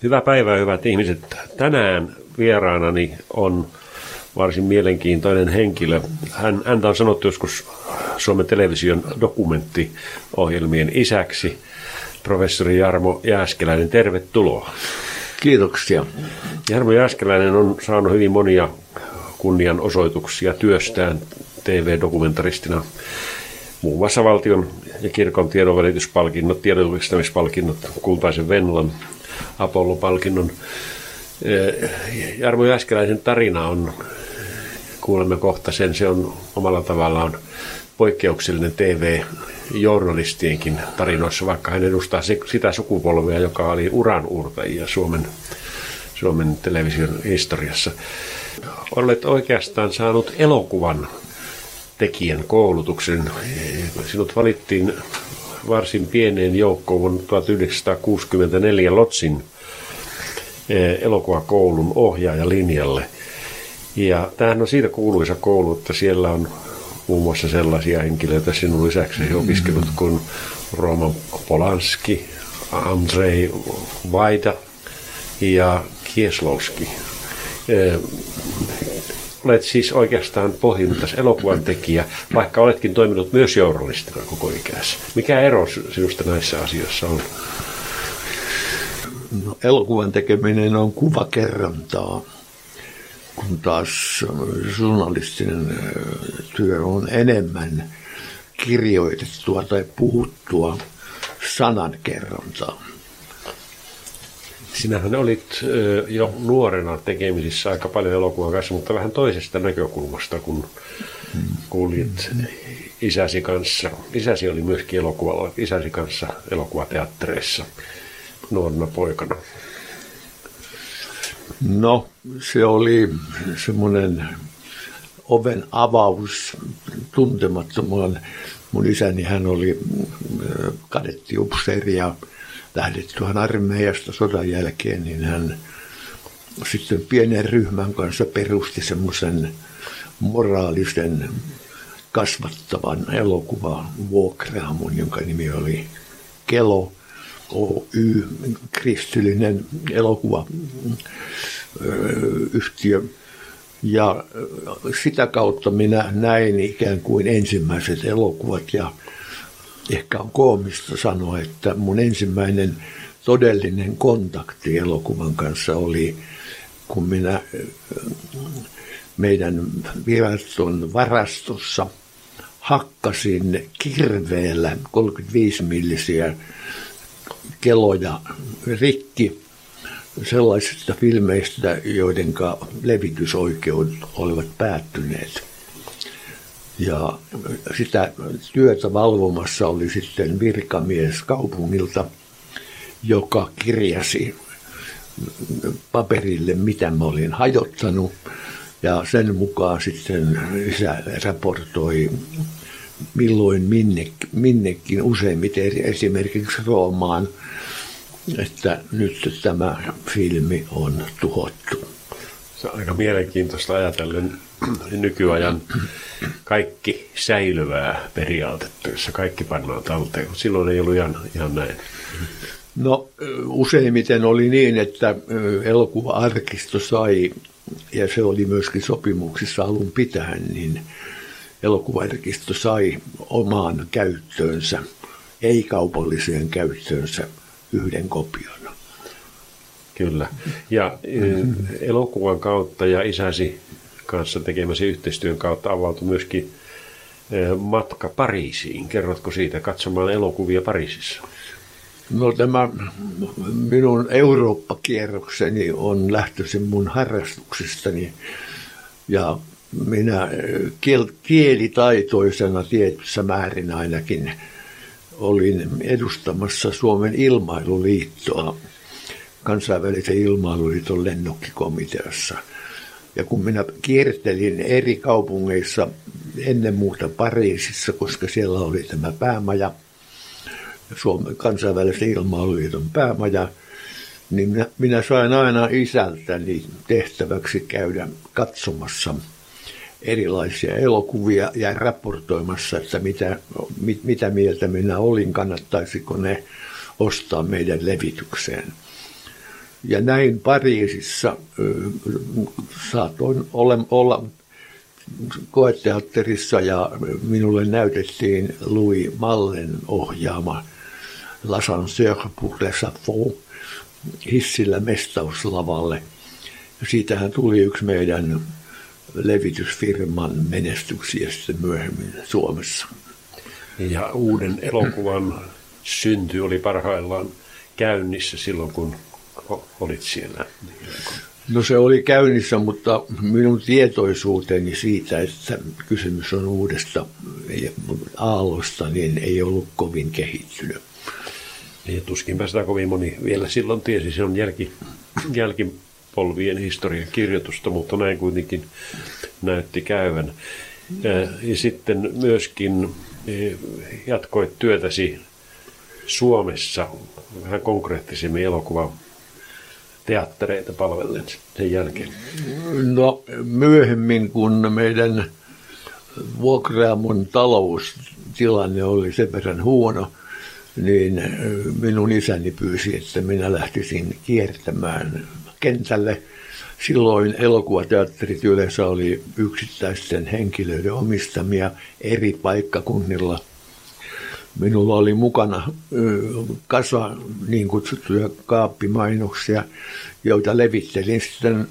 Hyvää päivää, hyvät ihmiset. Tänään vieraanani on varsin mielenkiintoinen henkilö. Häntä on sanottu joskus Suomen television dokumenttiohjelmien isäksi. Professori Jarmo Jääskeläinen, tervetuloa. Kiitoksia. Jarmo Jääskeläinen on saanut hyvin monia kunnianosoituksia työstään TV-dokumentaristina. Muun muassa valtion ja kirkon tiedonvälityspalkinnot, tiedotuksistamispalkinnot, Kultaisen Venlan, Apollo-palkinnon. Jarmo Jääskeläisen tarina on, kuulemme kohta sen, se on omalla tavallaan poikkeuksellinen TV-journalistienkin tarinoissa, vaikka hän edustaa sitä sukupolvea, joka oli uranuurtajia Suomen television historiassa. Olet oikeastaan saanut elokuvan tekijän koulutuksen. Sinut valittiin varsin pieneen joukkoon vuonna 1964 Lotsin elokuvakoulun ohjaajalinjalle. Ja tämähän on siitä kuuluisa koulu, että siellä on muun muassa sellaisia henkilöitä sinun lisäksi opiskelut kuin Roman Polanski, Andrzej Wajda ja Kieslowski. Olet siis oikeastaan pohjimmiltaan elokuvan tekijä, vaikka oletkin toiminut myös journalistina koko ikäsi. Mikä ero sinusta näissä asioissa on? No, elokuvan tekeminen on kuvakerrontaa, kun taas journalistinen työ on enemmän kirjoitettua tai puhuttua sanankerrontaa. Sinähän olit jo nuorena tekemisissä aika paljon elokuvan kanssa, mutta vähän toisesta näkökulmasta, kun kuulit isäsi kanssa. Isäsi oli myöskin isäsi kanssa elokuvateattereissa nuorena poikana. No, se oli semmoinen oven avaus tuntemattomaan. Mun isäni, hän oli kadettiupseeri ja lähdettyään armeijasta sodan jälkeen, niin hän sitten pienen ryhmän kanssa perusti semmoisen moraalisen kasvattavan elokuvan vuokraamon, jonka nimi oli Kelo Oy, kristillinen elokuvayhtiö. Ja sitä kautta minä näin ikään kuin ensimmäiset elokuvat, ja ehkä on koomista sanoa, että mun ensimmäinen todellinen kontakti elokuvan kanssa oli, kun minä meidän viraston varastossa hakkasin kirveellä 35-millisiä keloja rikki sellaisista filmeistä, joiden levitysoikeudet olivat päättyneet. Ja sitä työtä valvomassa oli sitten virkamies kaupungilta, joka kirjasi paperille, mitä mä olin hajottanut. Ja sen mukaan sitten isä raportoi milloin minnekin, useimmiten esimerkiksi Roomaan, että nyt tämä filmi on tuhottu. Se on aika mielenkiintoista ajatellen nykyajan kaikki säilyvää periaatetta, jossa kaikki pannaan talteen. Silloin ei ollut ihan näin. No, useimmiten oli niin, että elokuva-arkisto sai, ja se oli myöskin sopimuksissa alun pitäen, niin elokuva-arkisto sai omaan käyttöönsä, ei-kaupalliseen käyttöönsä yhden kopion. Kyllä. Ja elokuvan kautta ja isäsi kanssa tekemäsi yhteistyön kautta avautui myöskin matka Pariisiin. Kerrotko siitä katsomaan elokuvia Pariisissa? No, tämä minun Eurooppa-kierrokseni on lähtöisin mun harrastuksestani, ja minä kielitaitoisena tietyssä määrin ainakin olin edustamassa Suomen ilmailuliittoa kansainvälisen ilmailuliiton lennokkikomiteassa. Ja kun minä kiertelin eri kaupungeissa, ennen muuta Pariisissa, koska siellä oli tämä päämaja, Suomen kansainvälisen ilmailuliiton päämaja, niin minä sain aina isältäni tehtäväksi käydä katsomassa erilaisia elokuvia ja raportoimassa, että mitä mieltä minä olin, kannattaisiko ne ostaa meidän levitykseen. Ja näin Pariisissa saatoin olla koeteatterissa ja minulle näytettiin Louis Mallen ohjaama L'Ascenseur pour les Sapphons hissillä mestauslavalle. Siitähän tuli yksi meidän levitysfirman menestyksiä sitten myöhemmin Suomessa. Ja uuden elokuvan synty oli parhaillaan käynnissä silloin, kun olit siellä. No se oli käynnissä, mutta minun tietoisuuteni siitä, että kysymys on uudesta aallosta, niin ei ollut kovin kehittynyt. Ja tuskinpä sitä kovin moni vielä silloin tiesi. Se on jälkipolvien historian kirjoitusta, mutta näin kuitenkin näytti käyvän. Ja sitten myöskin jatkoit työtäsi Suomessa vähän konkreettisemmin elokuvateattereita palvellen sen jälkeen. No myöhemmin, kun meidän vuokraamon taloustilanne oli sen verran huono, niin minun isäni pyysi, että minä lähtisin kiertämään kentälle. Silloin elokuvateatterit yleensä oli yksittäisten henkilöiden omistamia eri paikkakunnilla. Minulla oli mukana kasa niin kutsuttuja kaappimainoksia, joita levittelin sitten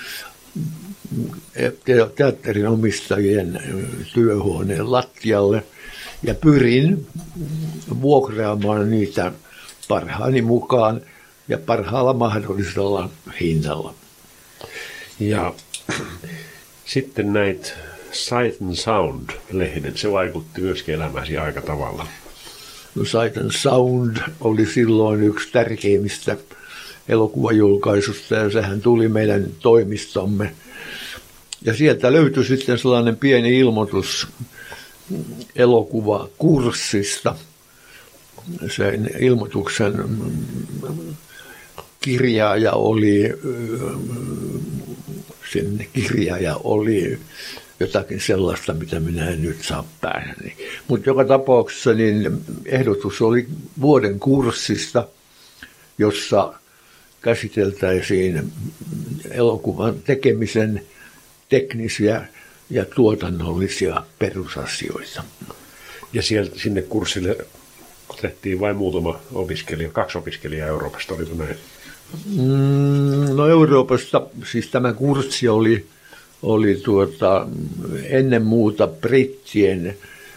teatterin omistajien työhuoneen lattialle ja pyrin vuokraamaan niitä parhaani mukaan ja parhaalla mahdollisella hinnalla. Ja sitten näit Sight and Sound-lehden, se vaikutti myöskin elämäsi aika tavalla. No, Sight and Sound oli silloin yksi tärkeimmistä elokuvajulkaisusta ja sehän tuli meidän toimistomme. Ja sieltä löytyi sitten sellainen pieni ilmoitus elokuvakurssista. Sen ilmoituksen kirjaaja oli jotakin sellaista, mitä minä en nyt saa päähäni. Mutta joka tapauksessa niin ehdotus oli vuoden kurssista, jossa käsiteltäisiin elokuvan tekemisen teknisiä ja tuotannollisia perusasioita. Ja sinne kurssille otettiin vain muutama opiskelija, 2 opiskelijaa Euroopasta, oliko näin? No Euroopasta, siis tämä kurssi oli ennen muuta brittien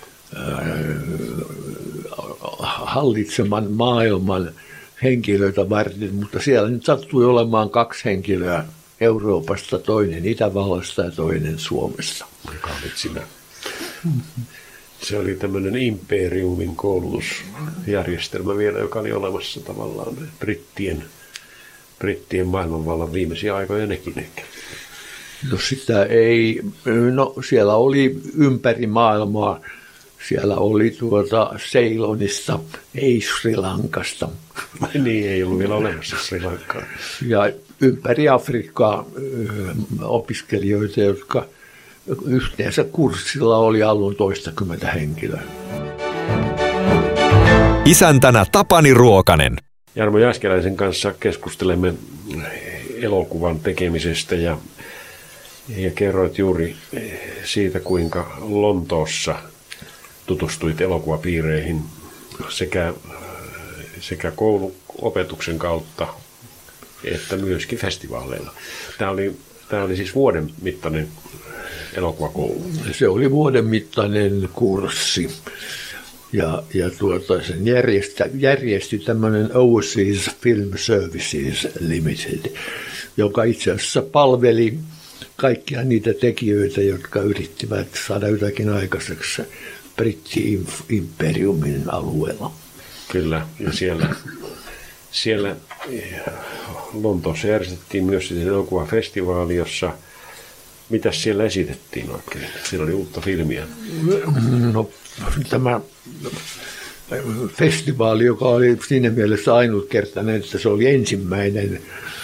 hallitseman maailman henkilöitä varten, mutta siellä nyt sattui olemaan 2 henkilöä Euroopasta, toinen Itävallasta ja toinen Suomesta. Joka olit sinä. Se oli tämmöinen imperiumin koulutusjärjestelmä vielä, joka oli olemassa tavallaan brittien maailmanvallan viimeisiä aikoja nekin ehkä. No sitä ei, siellä oli ympäri maailmaa, siellä oli Ceylonista, ei Sri Lankasta. Niin, ei ollut vielä olemassa Sri Lankaa. Ja ympäri Afrikkaa opiskelijoita, jotka yhteensä kurssilla oli alun 20 henkilöä. Isäntänä Tapani Ruokanen. Jarmo Jääskeläisen kanssa keskustelemme elokuvan tekemisestä ja kerroit juuri siitä, kuinka Lontoossa tutustuit elokuvapiireihin sekä kouluopetuksen kautta että myöskin festivaaleilla. Tämä oli siis vuoden mittainen elokuvakoulu. Se oli vuoden mittainen kurssi. Ja sen järjesti tämmöinen Overseas Film Services Limited, joka itse asiassa palveli kaikkia niitä tekijöitä, jotka yrittivät saada jotakin aikaiseksi britti-imperiumin alueella. Kyllä, ja siellä Lontoossa järjestettiin myös elokuvafestivaali, jossa mitäs siellä esitettiin oikein? Siellä oli uutta filmiä. No, tämä festivaali, joka oli siinä mielessä ainutkertainen, että se oli ensimmäinen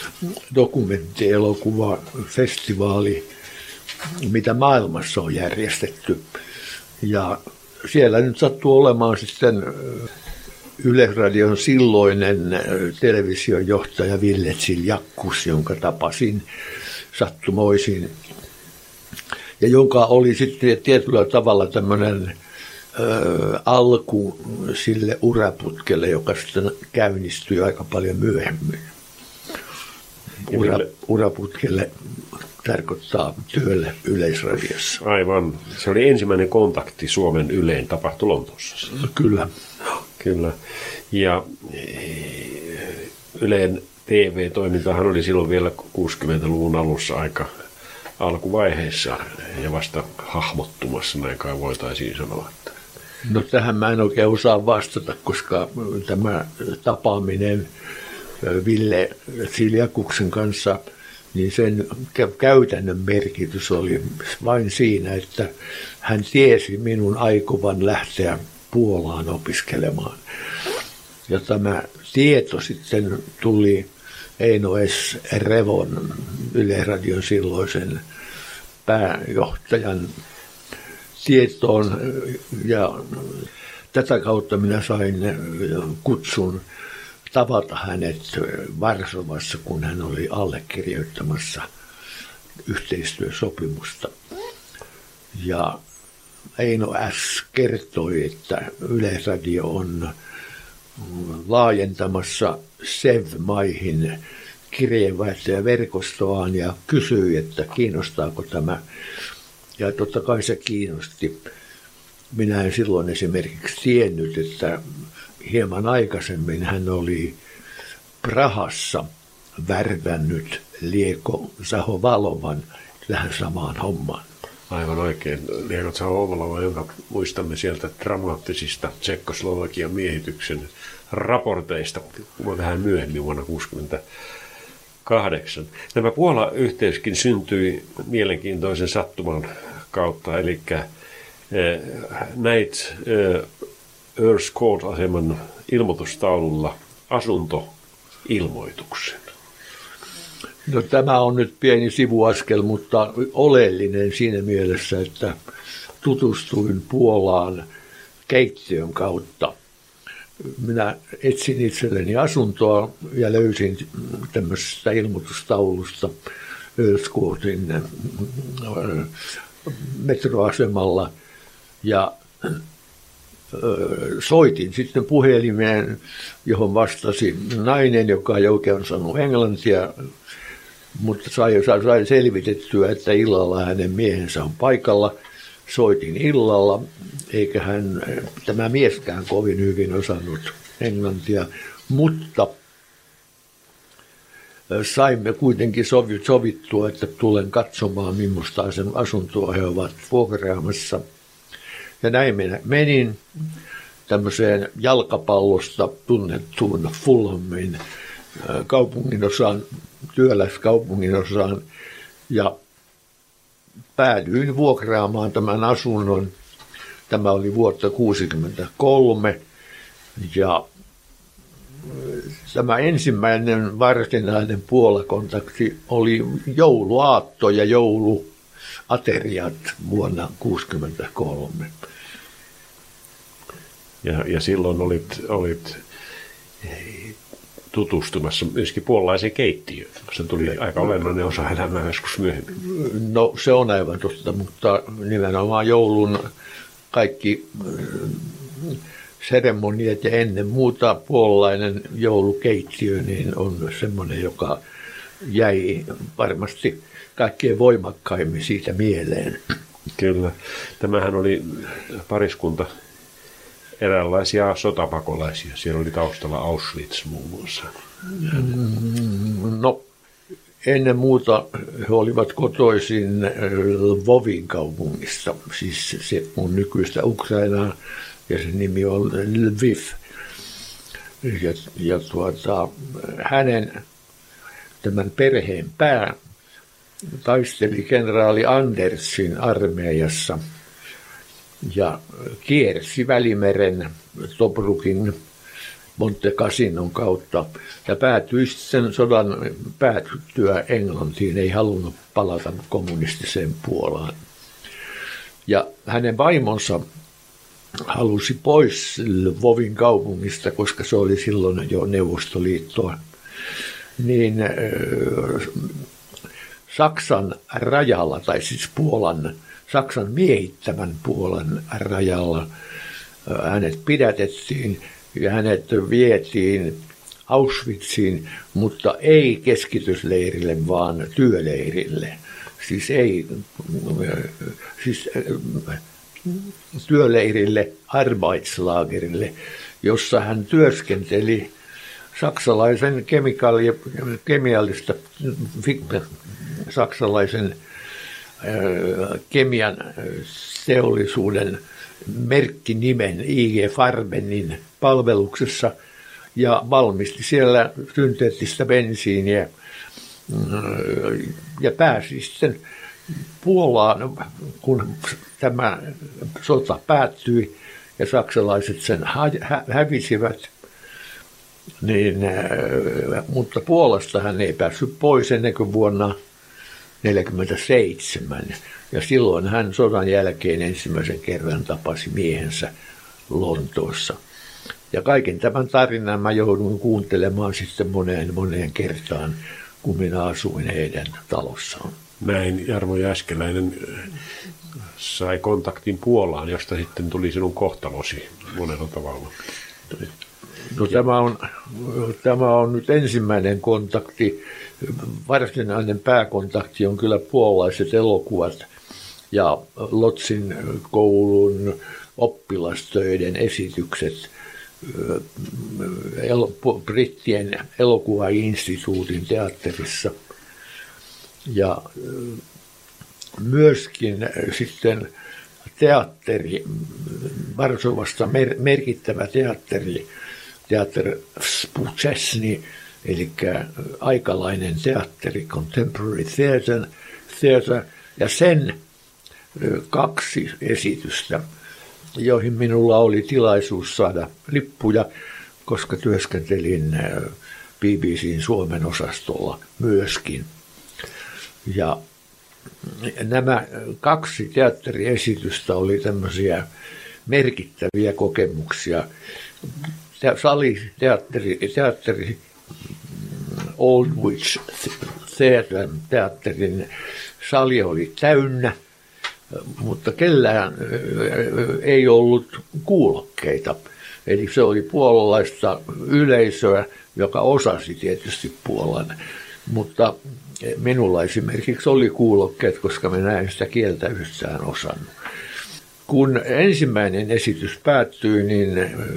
dokumenttielokuvafestivaali, mitä maailmassa on järjestetty. Ja siellä nyt sattuu olemaan sitten Yleisradion silloinen televisiojohtaja Ville Ziljakkus, jonka tapasin sattumoisin, ja jonka oli sitten tietyllä tavalla tämmöinen alku sille uraputkelle, joka sitten käynnistyi aika paljon myöhemmin. Uraputkelle tarkoittaa työlle Yleisradiossa. Aivan. Se oli ensimmäinen kontakti Suomen Yleen, tapahtui Lontoossa. Kyllä. Kyllä. Ja Ylen TV-toimintahan oli silloin vielä 60-luvun alussa aika alkuvaiheessa ja vasta hahmottumassa, näin kai voitaisiin sanoa. No tähän mä en oikein osaa vastata, koska tämä tapaaminen Ville Ziljakuksen kanssa, niin sen käytännön merkitys oli vain siinä, että hän tiesi minun aikovan lähteä Puolaan opiskelemaan. Ja tämä tieto sitten tuli Eino S. Revon, Yleisradion silloisen pääjohtajan tietoon, ja tätä kautta minä sain kutsun tavata hänet Varsovassa, kun hän oli allekirjoittamassa yhteistyösopimusta. Ja Eino S. kertoi, että Yleisradio on laajentamassa SEV-maihin kirjeenvaihtajaverkostoaan ja kysyi, että kiinnostaako tämä. Ja totta kai se kiinnosti. Minä en silloin esimerkiksi tiennyt, että hieman aikaisemmin hän oli Prahassa värvännyt Lieko Zahovalovan tähän samaan hommaan. Aivan oikein. Lieko Zahovalova, jonka muistamme sieltä dramaattisista Tsekkoslovakian miehityksen raporteista vähän myöhemmin vuonna 1968. Tämä Puola-yhteyskin syntyi mielenkiintoisen sattuman kautta, eli näit Earls Court-aseman ilmoitustaululla asuntoilmoituksen. No, tämä on nyt pieni sivuaskel, mutta oleellinen siinä mielessä, että tutustuin Puolaan keittiön kautta. Minä etsin itselleni asuntoa ja löysin tämmöisestä ilmoitustaulusta Earls Courtin metroasemalla ja soitin sitten puhelimeen, johon vastasi nainen, joka ei oikein osannut englantia, mutta sai selvitettyä, että illalla hänen miehensä on paikalla. Soitin illalla, eikä tämä mieskään kovin hyvin osannut englantia, mutta saimme kuitenkin sovittua, että tulen katsomaan, millaista asuntoa he ovat vuokraamassa. Ja näin minä menin tämmöiseen jalkapallosta tunnettuun Fulhamin kaupunginosaan, työläiskaupunginosaan, ja päädyin vuokraamaan tämän asunnon. Tämä oli vuotta 1963, ja tämä ensimmäinen varsinainen Puola-kontakti oli jouluaatto ja jouluateriat vuonna 1963. Ja silloin olit tutustumassa myöskin puolalaiseen keittiöön. Se tuli aika olennainen osa elämää joskus myöhemmin. No, se on aivan totta, mutta nimenomaan joulun kaikki seremoniat ja ennen muuta puolalainen joulukeittiö niin on semmoinen, joka jäi varmasti kaikkein voimakkaimmin siitä mieleen. Kyllä. Tämähän oli pariskunta eräänlaisia sotapakolaisia. Siellä oli taustalla Auschwitz muun muassa. No, ennen muuta he olivat kotoisin Lvovin kaupungista, siis se on nykyistä Ukrainaa, ja se nimi on Lviv. Ja hänen, tämän perheen pää, taisteli kenraali Andersin armeijassa ja kiersi Välimeren Tobrukin Monte Cassinon kautta ja päätyi sen sodan päätyttyä Englantiin, ei halunnut palata kommunistiseen Puolaan. Ja hänen vaimonsa halusi pois Lvovin kaupungista, koska se oli silloin jo Neuvostoliittoa, niin Saksan rajalla, tai siis Saksan miehittämän Puolan rajalla hänet pidätettiin ja hänet vietiin Auschwitziin, mutta ei keskitysleirille, vaan työleirille. Siis työleirille, Arbeitslagerille, jossa hän työskenteli saksalaisen saksalaisen kemian teollisuuden merkkinimen IG Farbenin palveluksessa ja valmisti siellä synteettistä bensiiniä ja pääsi sitten Puolaan, kun tämä sota päättyi ja saksalaiset sen hävisivät, mutta Puolasta hän ei päässyt pois ennen kuin vuonna 1947. Ja silloin hän sodan jälkeen ensimmäisen kerran tapasi miehensä Lontoossa. Ja kaiken tämän tarinan mä joudun kuuntelemaan sitten moneen kertaan, kun minä asuin heidän talossaan. Näin Jarmo Jääskeläinen sai kontaktin Puolaan, josta sitten tuli sinun kohtalosi monella tavalla. No, tämä on nyt ensimmäinen kontakti. Varsinainen pääkontakti on kyllä puolalaiset elokuvat ja Lodzin koulun oppilastöiden esitykset brittien elokuvainstituutin teatterissa. Ja myöskin sitten teatteri, Varsovasta merkittävä teatteri, Teater Współczesny, eli aikalainen teatteri, Contemporary Theatre, ja sen 2 esitystä, joihin minulla oli tilaisuus saada lippuja, koska työskentelin BBC:n Suomen osastolla myöskin. Ja nämä 2 teatteriesitystä oli tämmöisiä merkittäviä kokemuksia. Teatteri Aldwych teatterin sali oli täynnä, mutta kellään ei ollut kuulokkeita. Eli se oli puolalaista yleisöä, joka osasi tietysti Puolan, mutta minulla esimerkiksi oli kuulokkeet, koska minä en sitä kieltä yhtään osannut. Kun ensimmäinen esitys päättyi, niin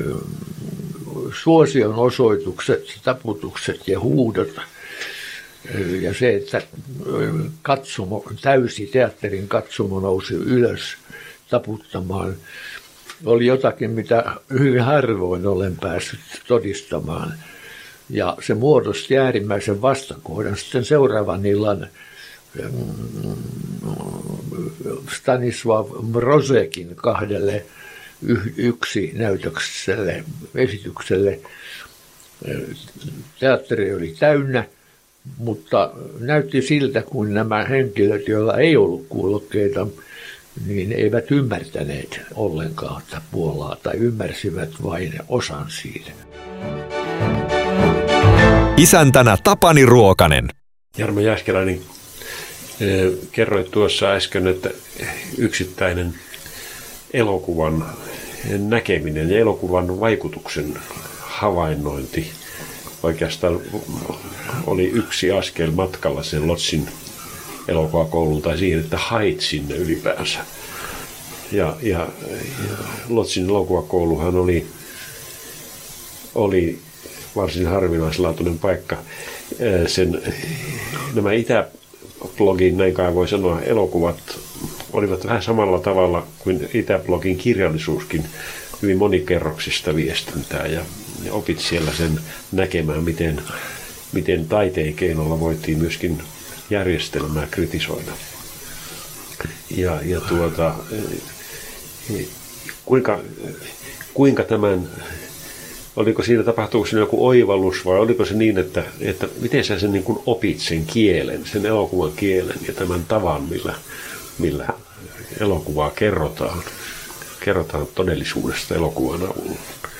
suosion osoitukset, taputukset ja huudot ja se, että teatterin katsomo nousi ylös taputtamaan, oli jotakin, mitä hyvin harvoin olen päässyt todistamaan. Ja se muodosti äärimmäisen vastakohdan sitten seuraavan illan Stanisław Mrożekin 2 näytökselle, esitykselle. Teatteri oli täynnä, mutta näytti siltä, kun nämä henkilöt, joilla ei ollut kuulokkeita, niin eivät ymmärtäneet ollenkaan Puolaa tai ymmärsivät vain osan siitä. Isäntänä Tapani Ruokanen. Jarmo Jääskeläinen, kerroit tuossa äsken, että yksittäinen elokuvan näkeminen ja elokuvan vaikutuksen havainnointi oikeastaan oli yksi askel matkalla sen Lodzin elokuvakouluun tai siihen, että hait sinne ylipäänsä. Ja Lodzin elokuvakouluhan oli varsin harvinaislaatuinen paikka. Nämä Itäblogin, näin kai voi sanoa, elokuvat olivat vähän samalla tavalla kuin Itäblogin kirjallisuuskin, hyvin monikerroksista viestintää ja opit siellä sen näkemään, miten taiteen keinolla voitiin myöskin järjestelmää kritisoida. Kuinka tämän, oliko siinä tapahtuuko siinä joku oivallus vai oliko se niin, että miten sä sen niin kuin opit sen kielen, sen elokuvan kielen ja tämän tavan, millä elokuvaa kerrotaan? kerrotaan todellisuudesta elokuvan avulla?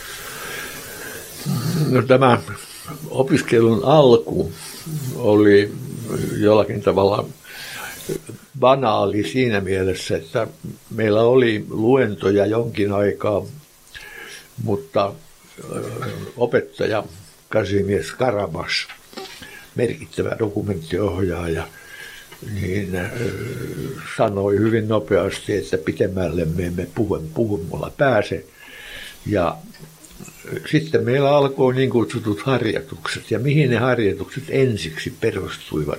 No, tämä opiskelun alku oli jollakin tavalla banaali siinä mielessä, että meillä oli luentoja jonkin aikaa, mutta opettaja Kazimierz Karabas, merkittävä dokumenttiohjaaja, niin sanoi hyvin nopeasti, että pitemmälle me emme puhumalla pääse. Ja sitten meillä alkoi niin kutsutut harjoitukset. Ja mihin ne harjoitukset ensiksi perustuivat?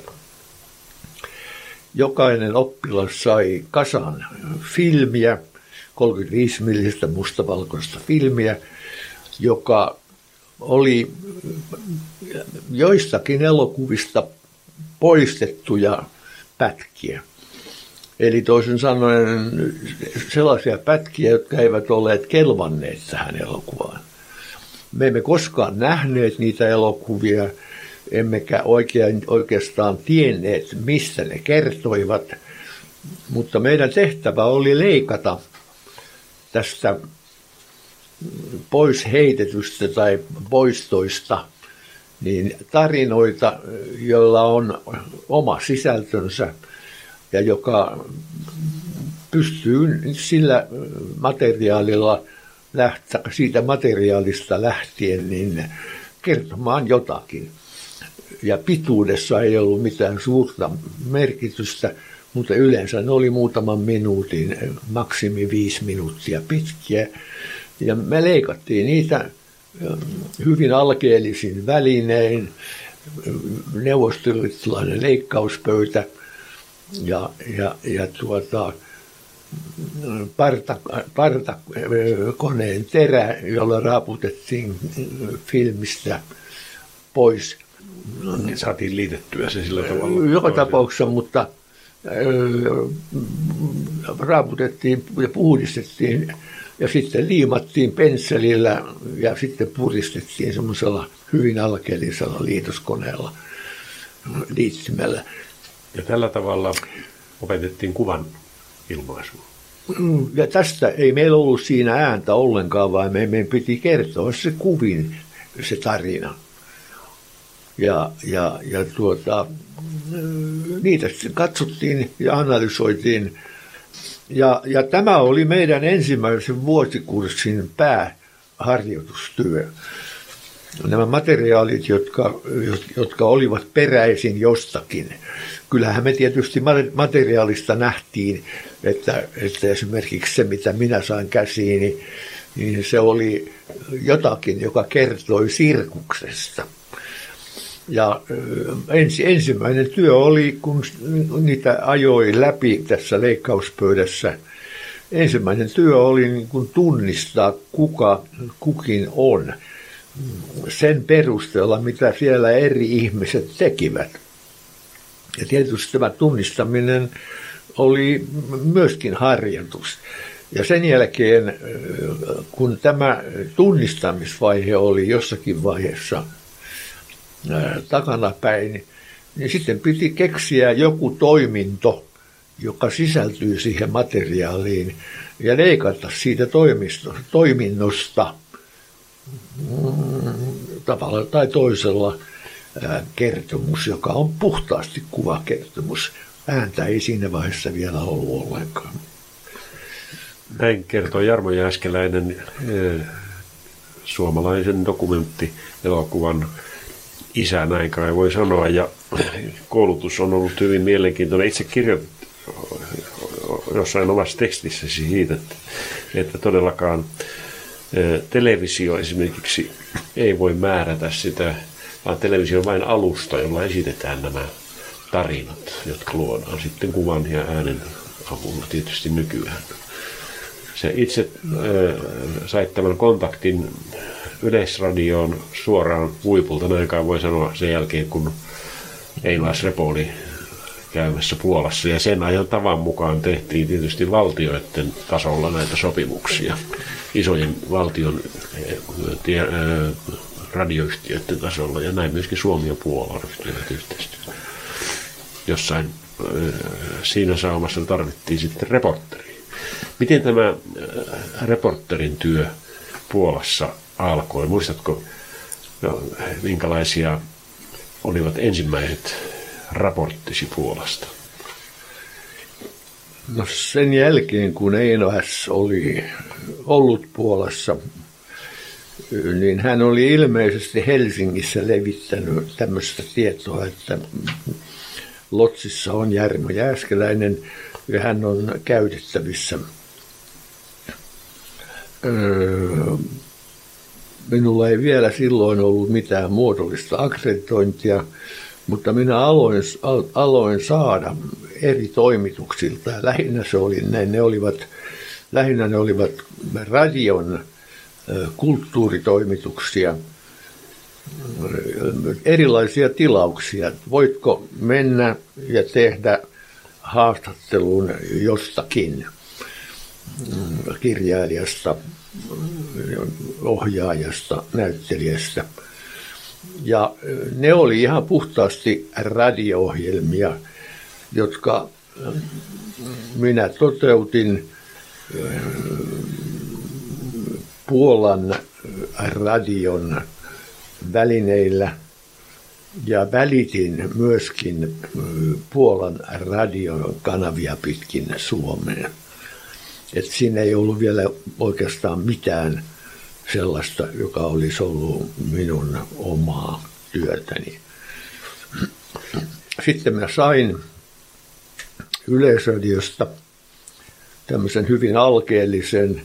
Jokainen oppilas sai kasan filmiä, 35-millistä mustavalkoista filmiä, joka oli joistakin elokuvista poistettuja pätkiä. Eli toisin sanoen sellaisia pätkiä, jotka eivät olleet kelvanneet tähän elokuvaan. Me emme koskaan nähneet niitä elokuvia, emmekä oikeastaan tienneet, mistä ne kertoivat, mutta meidän tehtävä oli leikata tästä pois heitetystä tai poistoista niin tarinoita, joilla on oma sisältönsä ja joka pystyy sillä materiaalilla, siitä materiaalista lähtien niin kertomaan jotakin. Ja pituudessa ei ollut mitään suurta merkitystä, mutta yleensä ne oli muutaman minuutin, maksimi 5 minuuttia pitkiä. Ja me leikattiin niitä hyvin alkeellisin välinein, neuvostoliittolainen leikkauspöytä ja partakoneen terä, jolla raaputettiin filmistä pois. Niin saatiin liitettyä se sillä tavalla. Joka tapauksessa, mutta raaputettiin ja puhdistettiin ja sitten liimattiin pensselillä ja sitten puristettiin semmoisella hyvin alkeellisella liitoskoneella, liittimellä. Ja tällä tavalla opetettiin kuvan ilmaisua. Ja tästä ei meillä ollut siinä ääntä ollenkaan, vaan meidän piti kertoa se kuvin, se tarina. Ja niitä katsottiin ja analysoitiin. Ja tämä oli meidän ensimmäisen vuosikurssin pääharjoitustyö. Nämä materiaalit, jotka olivat peräisin jostakin. Kyllähän me tietysti materiaalista nähtiin, että esimerkiksi se, mitä minä sain käsiini, niin se oli jotakin, joka kertoi sirkuksesta. Ja ensimmäinen työ oli, kun niitä ajoi läpi tässä leikkauspöydässä, ensimmäinen työ oli niin kuin tunnistaa, kuka kukin on sen perusteella, mitä siellä eri ihmiset tekivät. Ja tietysti tämä tunnistaminen oli myöskin harjoitus. Ja sen jälkeen, kun tämä tunnistamisvaihe oli jossakin vaiheessa takanapäin, niin sitten piti keksiä joku toiminto, joka sisältyy siihen materiaaliin ja leikata siitä toiminnosta tavalla tai toisella kertomus, joka on puhtaasti kuvakertomus. Ääntä ei siinä vaiheessa vielä ollut ollenkaan. Näin kertoo Jarmo Jääskeläinen, suomalaisen dokumenttielokuvan isä, näin kai voi sanoa, ja koulutus on ollut hyvin mielenkiintoinen. Itse kirjoitit jossain omassa tekstissäsi siitä, että todellakaan televisio esimerkiksi ei voi määrätä sitä, vaan televisio on vain alusta, jolla esitetään nämä tarinat, jotka luodaan sitten kuvan ja äänen avulla tietysti nykyään. Se itse sait tämän kontaktin Yleisradioon suoraan huipulta, näin kai voi sanoa, sen jälkeen, kun Eilas Repo oli käymässä Puolassa. Ja sen ajan tavan mukaan tehtiin tietysti valtioiden tasolla näitä sopimuksia, isojen valtion radioyhtiöiden tasolla, ja näin myöskin Suomi ja Puola ryhtyivät yhteistyötä. Jossain siinä saumassa tarvittiin sitten reportteria. Miten tämä reporterin työ Puolassa alkoi? Muistatko, minkälaisia olivat ensimmäiset raporttisi Puolasta? No sen jälkeen, kun Eino S. oli ollut Puolassa, niin hän oli ilmeisesti Helsingissä levittänyt tämmöistä tietoa, että Lotsissa on Jarmo Jääskeläinen ja hän on käytettävissä. Minulla ei vielä silloin ollut mitään muodollista akkreditointia, mutta minä aloin saada eri toimituksilta. Lähinnä ne olivat radion kulttuuritoimituksia, erilaisia tilauksia. Voitko mennä ja tehdä haastattelun jostakin kirjailijasta, ohjaajasta, näyttelijästä. Ja ne oli ihan puhtaasti radio-ohjelmia, jotka minä toteutin Puolan radion välineillä ja välitin myöskin Puolan radion kanavia pitkin Suomeen. Et siinä ei ollut vielä oikeastaan mitään sellaista, joka olisi ollut minun omaa työtäni. Sitten mä sain Yleisradiosta tämmöisen hyvin alkeellisen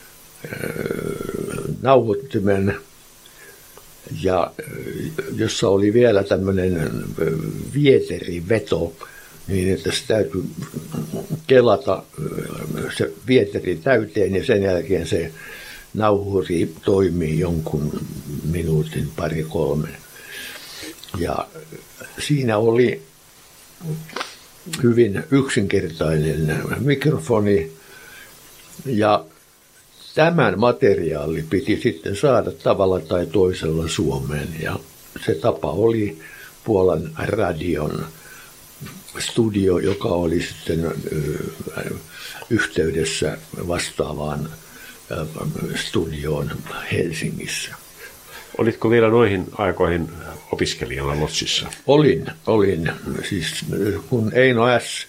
nauhoittimen, ja jossa oli vielä tämmöinen vieteriveto, niin että se täytyy kelata se vieteri täyteen ja sen jälkeen se nauhuri toimii jonkun minuutin, 2-3. Ja siinä oli hyvin yksinkertainen mikrofoni ja tämän materiaali piti sitten saada tavalla tai toisella Suomeen ja se tapa oli Puolan radion studio, joka oli sitten yhteydessä vastaavaan studioon Helsingissä. Olitko vielä noihin aikoihin opiskelijana Lotsissa? Olin. Siis kun Eino S.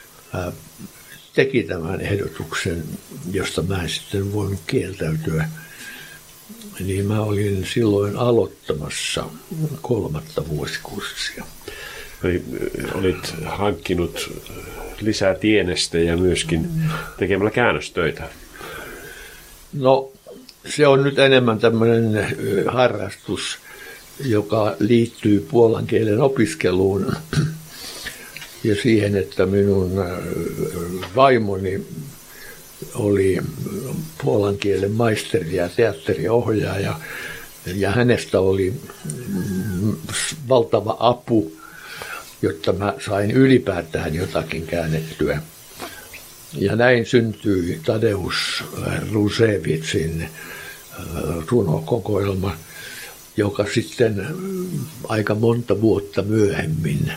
teki tämän ehdotuksen, josta mä en sitten voinut kieltäytyä, niin mä olin silloin aloittamassa 3. vuosikurssia. Olit hankkinut lisää tienestejä myöskin tekemällä käännöstöitä. No, se on nyt enemmän tämmöinen harrastus, joka liittyy puolan kielen opiskeluun ja siihen, että minun vaimoni oli puolan kielen maisteri ja teatteriohjaaja ja hänestä oli valtava apu, jotta mä sain ylipäätään jotakin käännettyä. Ja näin syntyi Tadeusz Rusevicin runokokoelma, joka sitten aika monta vuotta myöhemmin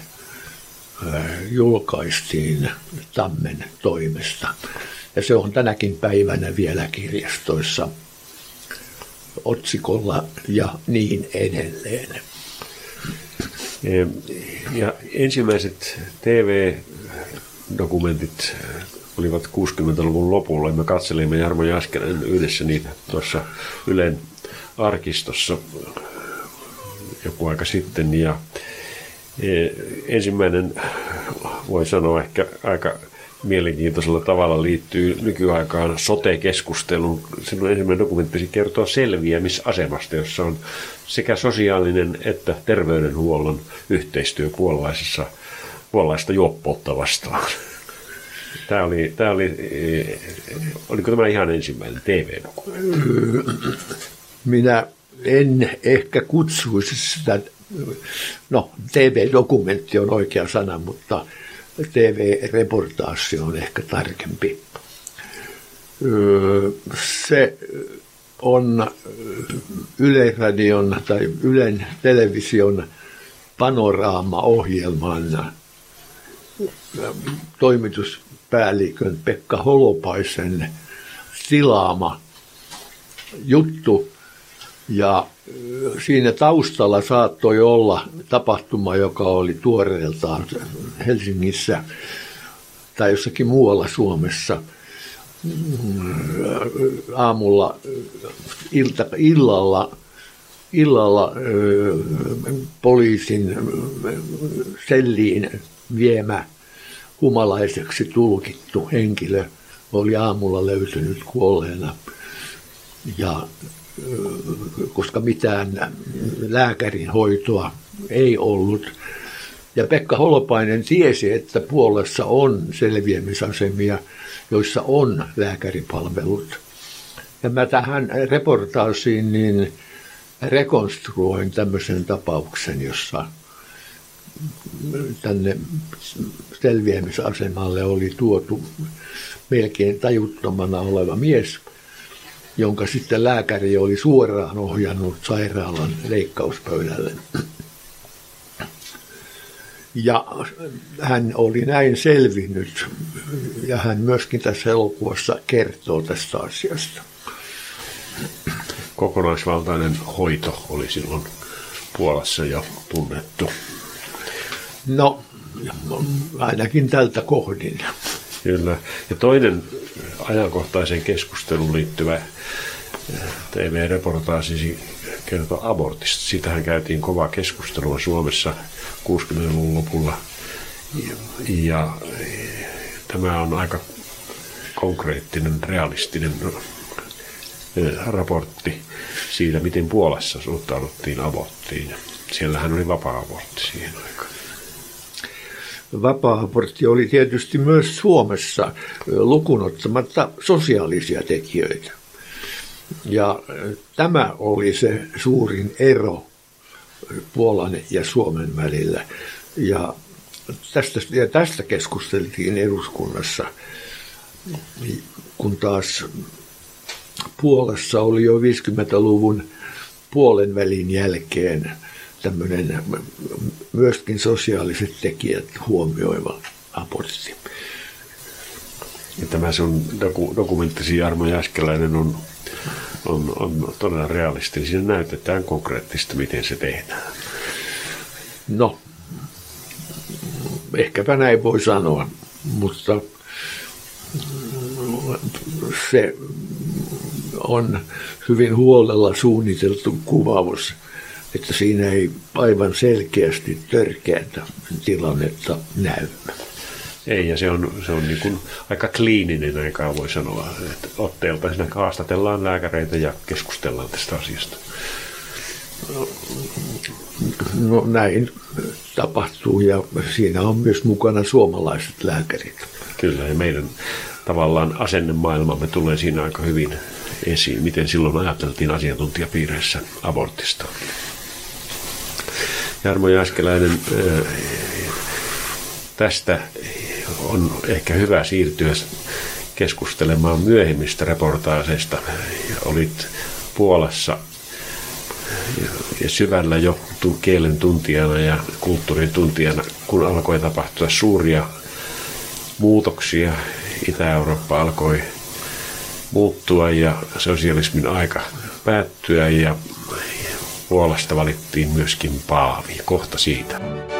julkaistiin Tammen toimesta. Ja se on tänäkin päivänä vielä kirjastoissa otsikolla ja niin edelleen. Ja ensimmäiset TV-dokumentit olivat 60-luvun lopulla. Me katselimme Jarmo Jääskeläinen yhdessä niitä tuossa Ylen arkistossa joku aika sitten. Ja ensimmäinen, voi sanoa ehkä aika mielenkiintoisella tavalla, liittyy nykyaikaan sote-keskusteluun. Sinun ensimmäinen dokumenttisi kertoo selviämisasemasta, jossa on sekä sosiaalinen että terveydenhuollon yhteistyö puolalaista juoppoutta vastaan. Oliko tämä ihan ensimmäinen TV-dokumentti? Minä en ehkä kutsuisi sitä, no TV-dokumentti on oikea sana, mutta TV-reportaasi on ehkä tarkempi. Se on Yleisradion tai Ylen television panoraama-ohjelman päällikön Pekka Holopaisen tilaama juttu. Ja siinä taustalla saattoi olla tapahtuma, joka oli tuoreeltaan Helsingissä tai jossakin muualla Suomessa. Aamulla, illalla poliisin selliin viemä humalaiseksi tulkittu henkilö oli aamulla löytynyt kuolleena. Ja koska mitään lääkärin hoitoa ei ollut. Ja Pekka Holopainen tiesi, että Puolassa on selviämisasemia, joissa on lääkäripalvelut. Ja mä tähän reportaasiin niin rekonstruoin tämmöisen tapauksen, jossa tänne selviämisasemalle oli tuotu melkein tajuttomana oleva mies, jonka sitten lääkäri oli suoraan ohjannut sairaalan leikkauspöydälle. Ja hän oli näin selvinnyt, ja hän myöskin tässä elokuvassa kertoo tästä asiasta. Kokonaisvaltainen hoito oli silloin Puolassa jo tunnettu. No, ainakin tältä kohdin. Kyllä. Ja toinen ajankohtaiseen keskusteluun liittyvä TV-reportaasi kertoo abortista. Siitähän käytiin kovaa keskustelua Suomessa 60-luvun lopulla. Ja tämä on aika konkreettinen, realistinen raportti siitä, miten Puolassa suhtauduttiin aborttiin. Siellähän oli vapaa-abortti siihen aikaan. Vapaa-abortti oli tietysti myös Suomessa lukuun ottamatta sosiaalisia tekijöitä. Ja tämä oli se suurin ero Puolan ja Suomen välillä. Ja tästä keskusteltiin eduskunnassa, kun taas Puolassa oli jo 50-luvun puolen välin jälkeen tämmöinen myöskin sosiaaliset tekijät huomioiva abortti. Ja tämä sun dokumenttisi Jarmo Jääskeläinen on todella realistinen. Siinä näytetään konkreettista, miten se tehdään. No, ehkäpä näin voi sanoa, mutta se on hyvin huolella suunniteltu kuvaus, että siinä ei aivan selkeästi törkeätä tilannetta näy. Ei, ja se on niin kuin aika kliininen aikaa, voi sanoa. Että otteelta siinä haastatellaan lääkäreitä ja keskustellaan tästä asiasta. No näin tapahtuu, ja siinä on myös mukana suomalaiset lääkärit. Kyllä, ja meidän tavallaan asennemaailmamme tulee siinä aika hyvin esiin, miten silloin ajateltiin asiantuntijapiireissä abortista. Jarmo Jääskeläinen, tästä on ehkä hyvä siirtyä keskustelemaan myöhemmistä reportaaseista. Olit Puolassa ja syvällä jo kielen tuntijana ja kulttuurin tuntijana, kun alkoi tapahtua suuria muutoksia. Itä-Eurooppa alkoi muuttua ja sosialismin aika päättyä ja Puolasta valittiin myöskin paavi. Kohta siitä.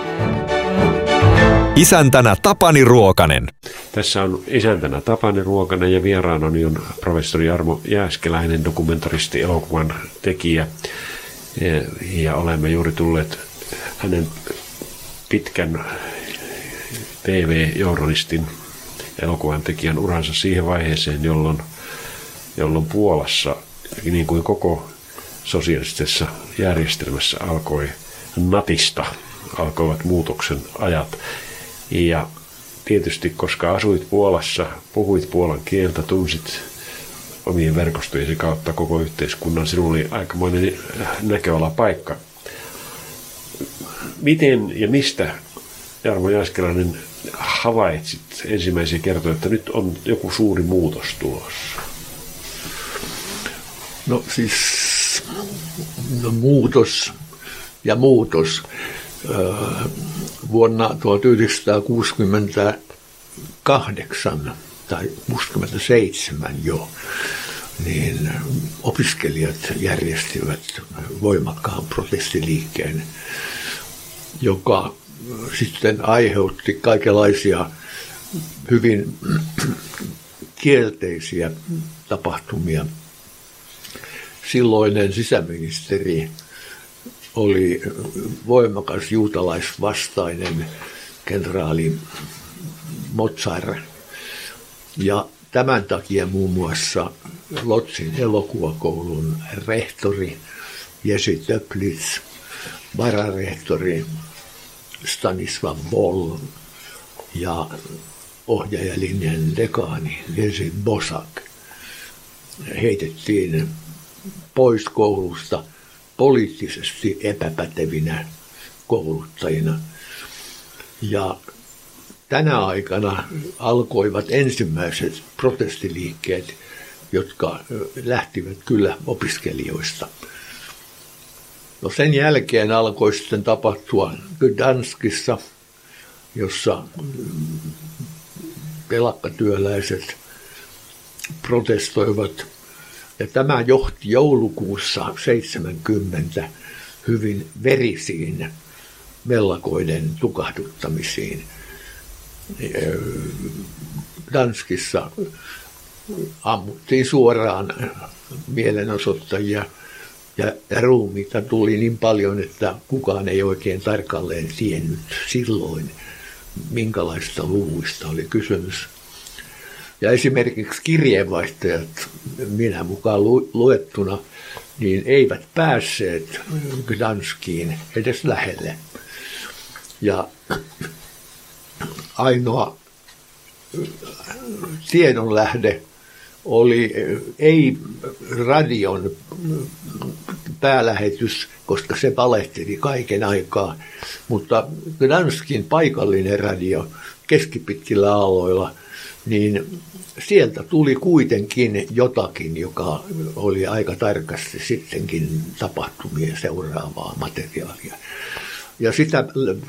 Isäntänä Tapani Ruokanen. Tässä on isäntänä Tapani Ruokanen ja vieraanani on professori Jarmo Jääskeläinen, dokumentaristi, elokuvan tekijä. Ja olemme juuri tulleet hänen pitkän TV-journalistin, elokuvan tekijän uransa siihen vaiheeseen, jolloin Puolassa, niin kuin koko sosialistisessa järjestelmässä alkoi natista, alkoivat muutoksen ajat. Ja tietysti, koska asuit Puolassa, puhuit puolan kieltä, tunsit omien verkostojesi kautta koko yhteiskunnan, sinulla oli aikamoinen näköalapaikka. Miten ja mistä, Jarmo Jääskeläinen, havaitsit ensimmäisiä kertoja, että nyt on joku suuri muutos tulossa? No siis muutos. Vuonna 1960 68 tai 67 jo, niin opiskelijat järjestivät voimakkaan protestiliikkeen, joka sitten aiheutti kaikenlaisia hyvin kielteisiä tapahtumia. Silloinen sisäministeri oli voimakas juutalaisvastainen kenraali Mozart. Ja tämän takia muun muassa Lodzin elokuvakoulun rehtori Jerzy Töplitz, vararehtori Stanisław Boll ja ohjaajalinjan dekaani Jerzy Bosak heitettiin pois koulusta poliittisesti epäpätevinä kouluttajina. Ja tänä aikana alkoivat ensimmäiset protestiliikkeet, jotka lähtivät kyllä opiskelijoista. No sen jälkeen alkoi sitten tapahtua Gdanskissa, jossa telakkatyöläiset protestoivat. Ja tämä johti joulukuussa 70 hyvin verisiin mellakoiden tukahduttamisiin. Gdanskissa ammuttiin suoraan mielenosoittajia ja ruumiita tuli niin paljon, että kukaan ei oikein tarkalleen tiennyt silloin, minkälaista luvuista oli kysymys. Ja esimerkiksi kirjeenvaihtajat, minä mukaan luettuna, niin eivät päässeet Gdanskiin edes lähelle. Ja ainoa tiedonlähde oli ei radion päälähetys, koska se valehteli kaiken aikaa, mutta Gdanskin paikallinen radio keskipitkillä aloilla, niin sieltä tuli kuitenkin jotakin, joka oli aika tarkasti sittenkin tapahtumia seuraavaa materiaalia. Ja sitä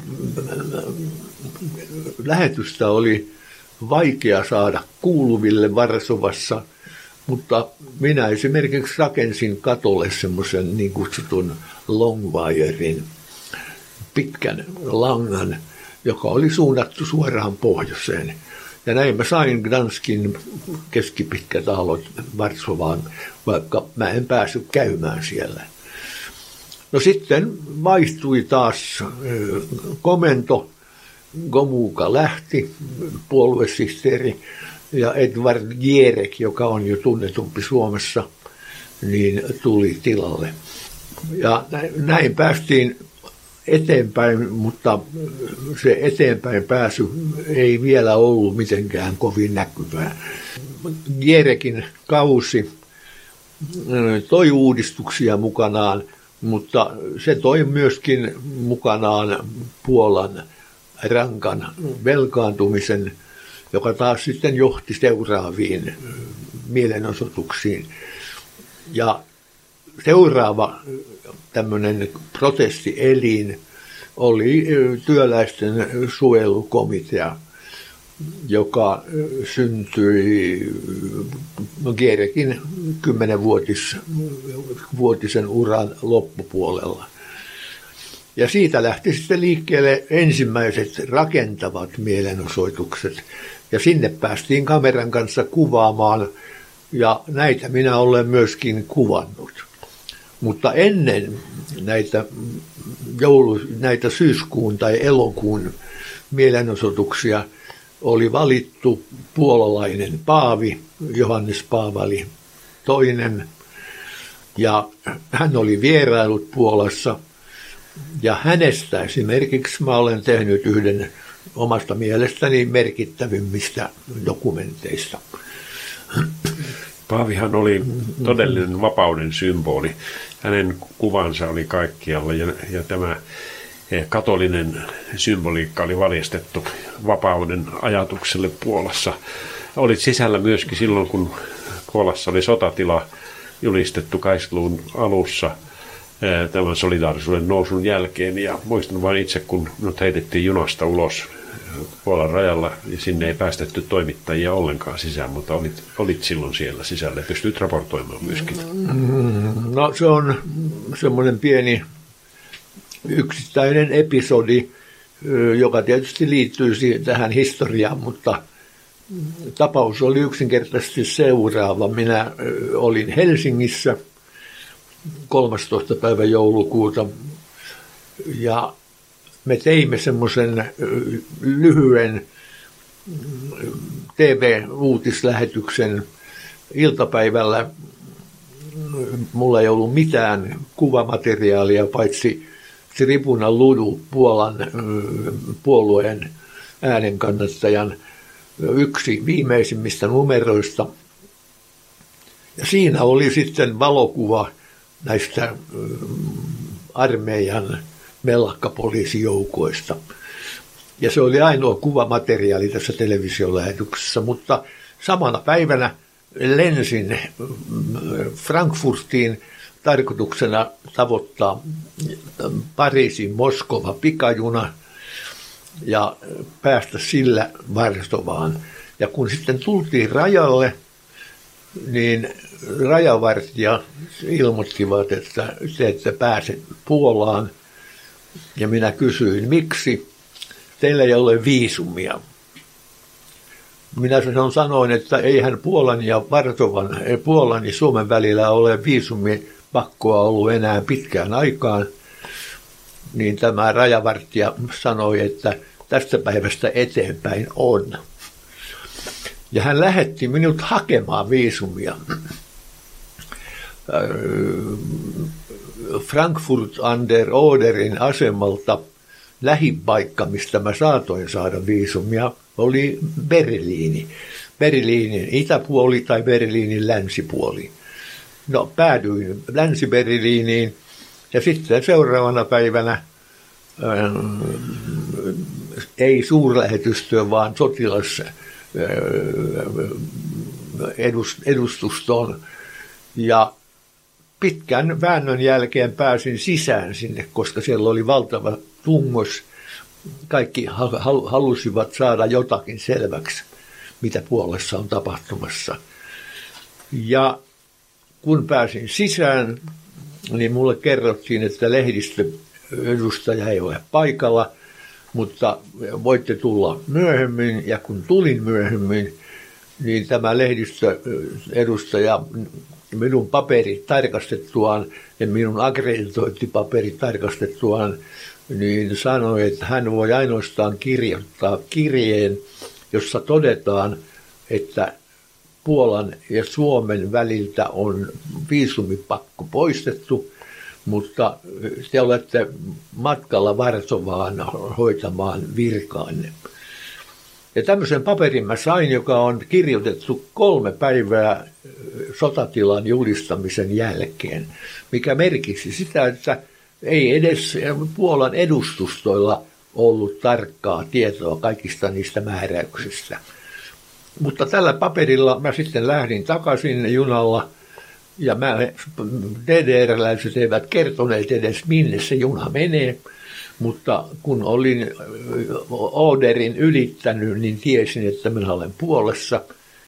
lähetystä oli vaikea saada kuuluville Varsovassa, mutta minä esimerkiksi rakensin katolle semmoisen niin kutsutun longwirein, pitkän langan, joka oli suunnattu suoraan pohjoiseen. Ja näin mä sain Gdanskin keskipitkät aallot Varsovaan, vaikka mä en päässyt käymään siellä. No sitten vaihtui taas komento. Gomułka lähti, puoluesihteeri, ja Edward Gierek, joka on jo tunnetumpi Suomessa, niin tuli tilalle. Ja näin päästiin eteenpäin, mutta se eteenpäin pääsy ei vielä ollut mitenkään kovin näkyvää. Gierekin kausi toi uudistuksia mukanaan, mutta se toi myöskin mukanaan Puolan rankan velkaantumisen, joka taas sitten johti seuraaviin mielenosoituksiin. Ja seuraava tämmöinen protestielin oli työläisten suojelukomitea, joka syntyi Gierekin 10-vuotisen uran loppupuolella. Ja siitä lähti sitten liikkeelle ensimmäiset rakentavat mielenosoitukset. Ja sinne päästiin kameran kanssa kuvaamaan, ja näitä minä olen myöskin kuvannut. Mutta ennen näitä syyskuun tai elokuun mielenosoituksia oli valittu puolalainen paavi, Johannes Paavali II, ja hän oli vierailut Puolassa. Ja hänestä esimerkiksi mä olen tehnyt yhden omasta mielestäni merkittävimmistä dokumenteista. Paavihan oli todellinen vapauden symboli. Hänen kuvansa oli kaikkialla ja tämä katolinen symboliikka oli valjastettu vapauden ajatukselle Puolassa. Olit sisällä myöskin silloin, kun Puolassa oli sotatila julistettu 80-luvun alussa tämän solidaarisuuden nousun jälkeen. Ja muistan vain itse, kun minut heitettiin junasta ulos Puolan rajalla ja sinne ei päästetty toimittajia ollenkaan sisään, mutta olit silloin siellä sisällä ja pystyt raportoimaan myöskin. No se on semmoinen pieni yksittäinen episodi, joka tietysti liittyy tähän historiaan, mutta tapaus oli yksinkertaisesti seuraava. Minä olin Helsingissä 13. päivä joulukuuta ja me teimme semmoisen lyhyen TV-uutislähetyksen iltapäivällä. Mulla ei ollut mitään kuvamateriaalia, paitsi Tribuna Ludu, Puolan puolueen äänenkannattajan yksi viimeisimmistä numeroista. Ja siinä oli sitten valokuva näistä armeijan mellakkapoliisijoukoista. Ja se oli ainoa kuvamateriaali tässä televisiolähetyksessä, mutta samana päivänä lensin Frankfurtiin tarkoituksena tavoittaa Pariisin-Moskova pikajuna ja päästä sillä Varsovaan. Ja kun sitten tultiin rajalle, niin rajavartija ilmoittivat, että te ette pääse Puolaan. Ja minä kysyin, miksi teillä ei ole viisumia. Minä sanoin, että eihän Puolan ja Varsovan, Puolan ja Suomen välillä ole viisumipakkoa ollut enää pitkään aikaan. Niin tämä rajavartija sanoi, että tästä päivästä eteenpäin on. Ja hän lähetti minut hakemaan viisumia. Frankfurt an der Oderin asemalta lähipaikka, mistä mä saatoin saada viisumia, oli Berliini. Berliinin itäpuoli tai Berliinin länsipuoli. No, päädyin Länsi-Berliiniin ja sitten seuraavana päivänä ei suurlähetystöön, vaan sotilasedustustoon. Ja pitkän väännön jälkeen pääsin sisään sinne, koska siellä oli valtava tungos. Kaikki halusivat saada jotakin selväksi, mitä Puolassa on tapahtumassa. Ja kun pääsin sisään, niin mulle kerrottiin, että lehdistöedustaja ei ole paikalla, mutta voitte tulla myöhemmin. Ja kun tulin myöhemmin, niin tämä lehdistöedustaja minun paperit tarkastettuaan ja minun akkreditointipaperit tarkastettuaan, niin sanoi, että hän voi ainoastaan kirjoittaa kirjeen, jossa todetaan, että Puolan ja Suomen väliltä on viisumipakko poistettu, mutta te olette matkalla Varsovaan hoitamaan virkaanne. Ja tämmöisen paperin mä sain, joka on kirjoitettu 3 päivää sotatilan julistamisen jälkeen, mikä merkitsi sitä, että ei edes Puolan edustustoilla ollut tarkkaa tietoa kaikista niistä määräyksistä. Mutta tällä paperilla mä sitten lähdin takaisin junalla ja DDR-läiset eivät kertoneet edes minne se juna menee. Mutta kun olin Oderin ylittänyt, niin tiesin, että minä olen Puolassa.